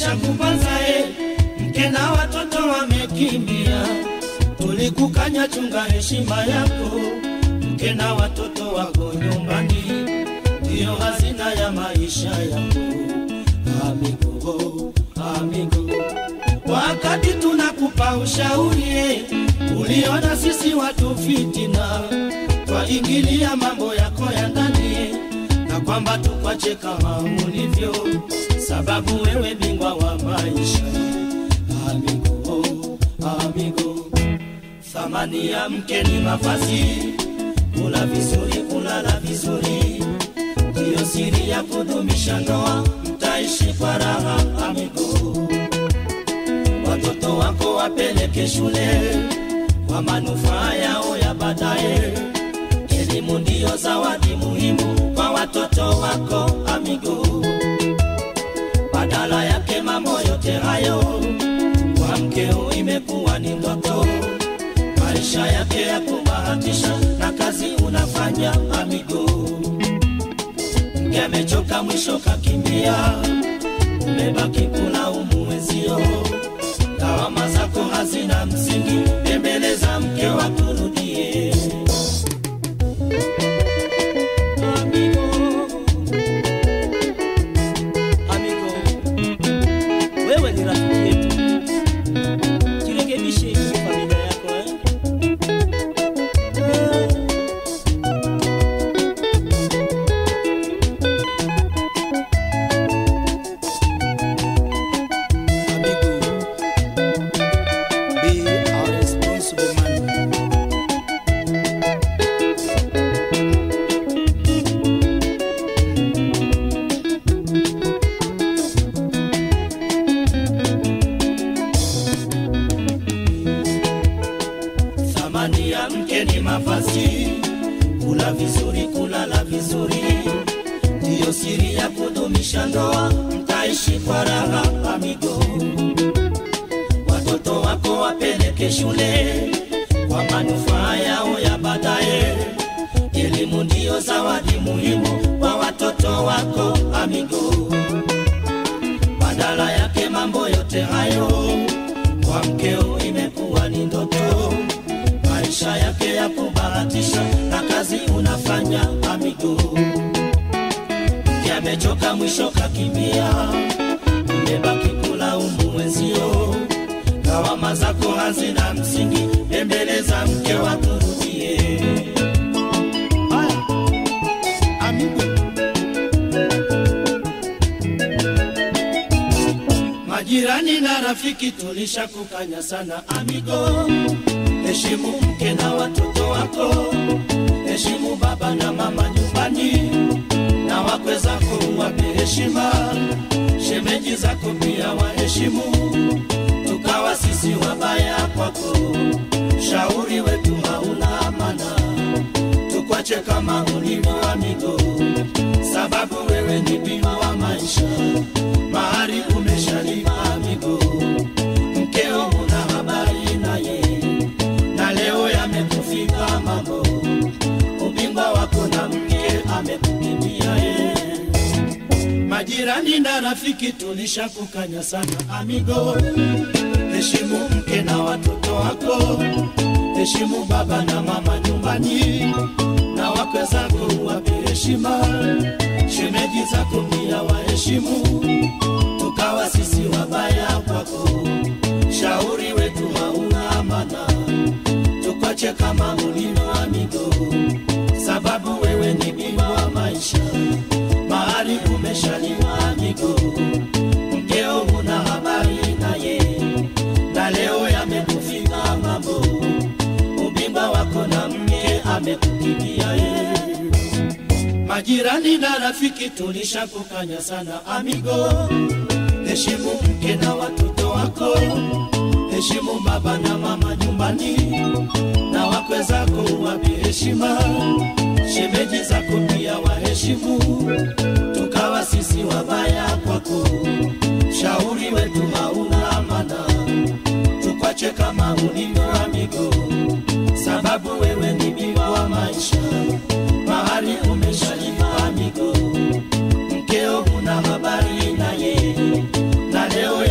tulishakupanza mke na watoto wamekimbia. Tulikukanya chunga heshima yako, mke na watoto wako nyumbani, ndio hazina ya maisha yako. Amigo, amigo, wakati tunakupa ushauri, uliona sisi watu fitina, twaingilia mambo yako ya ndani, na kwamba tukwache kama ulivyo, sababu wewe bingwa wa maisha. Amigo, amigo, thamani ya mke ni mavazi, kula vizuri, kulala vizuri, ndio siri ya kudumisha ndoa, mtaishi kwa raha. Amigo, watoto wako wapeleke shule kwa manufaa yao ya baadaye. Elimu ndio zawadi muhimu kwa watoto wako. Amigo, badala yake mambo yote hayo kwa mkeo imekuwa ni ndoto, maisha yake ya kubahatisha na kazi unafanya. Amigo, mke amechoka mwisho kakimbia, umebaki kulaumu wenzio, lawama zako hazina msingi, bembeleza mke wako rudie. Amigo, amigo, wewe ni rafiki yetu, jirekebishe familia yako kula vizuri, kulala vizuri, ndio siri ya kudumisha ndoa, mtaishi kwa raha. Amigo, watoto wako wapeleke shule kwa manufaa yao ya baadaye. Elimu ndio zawadi muhimu kwa watoto wako. Amigo, badala yake mambo yote hayo kwa mkeo imekuwa ni ndoto, maisha yake ya kubahatisha na kazi unafanya. Amigo, mke amechoka mwisho kakimbia, umebaki kulaumu wenzio, lawama zako hazina msingi, bembeleza mke wako rudie. Amigo, majirani na rafiki tulishakukanya sana. Amigo, heshimu mke na watoto wako, heshimu baba na mama nyumbani, na wakwe zako wape heshima, shemeji zako pia waheshimu, tukawa sisi wabaya kwako, shauri wetu hauna amana, tukwache kama ulivyo. Amigo, sababu wewe ni bingwa wa maisha, mahari umeshalipa. Amigo, mkeo una habari naye, na leo yamekufika mambo, ubingwa wako na mke amekukimbia. Majirani na rafiki tulishakukanya sana. Amigo, heshimu mke na watoto wako, heshimu baba na mama nyumbani, na wakwe zako wape heshima, shemeji zako pia waheshimu, tukawa sisi wabaya kwako, shauri wetu hauna amana, tukwache kama ulivyo. Amigo, sababu wewe ni bingwa wa maisha, mahali umeshaliwa. Amigo, mkeo una habari naye, na leo yamekufika mambo, ubingwa wako na mke amekukimbia. Majirani na rafiki tulishakukanya sana. Amigo, heshimu mke na watoto wako, heshimu baba na mama nyumbani, na wakwe zako wape heshima, shemeji zako pia waheshimu, tukawa sisi wabaya kwako, shauri wetu hauna amana, tukwache kama ulivyo. Amigo, sababu wewe ni bingwa wa maisha, mahari umeshalipa. Amigo, mkeo una habari naye, na leo